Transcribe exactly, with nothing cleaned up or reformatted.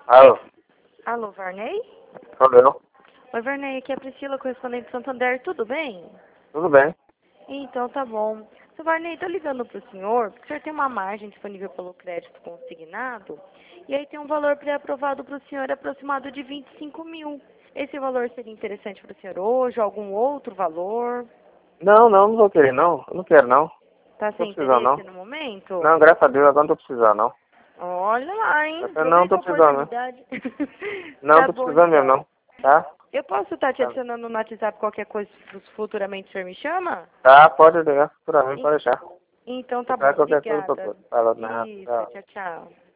Alô? Alô, Varney? Alô? Oi, Varney, aqui é a Priscila, correspondente de Santander, tudo bem? Tudo bem? Então, tá bom. Seu Varney, tô ligando pro senhor, porque o senhor tem uma margem disponível pelo crédito consignado, e aí tem um valor pré-aprovado pro senhor aproximado de vinte e cinco mil. Esse valor seria interessante pro senhor hoje, algum outro valor? Não, não, não vou querer, não. Eu não quero, não. Tá Tô sem precisando, interesse não. no momento? Não, graças a Deus, agora não tô precisando, não. Olha lá, hein? Eu não Aproveita tô a precisando, né? oportunidade. Não Tá tô bom, precisando mesmo, então. não. Tá? Eu posso estar te Tá, adicionando no WhatsApp qualquer coisa futuramente o senhor me chama? tá, pode ligar. Por mim, E- pode deixar. Então Se tá tiver bom, qualquer coisa, eu obrigada. tô... Falou, nada. Isso, Tchau. tchau, tchau.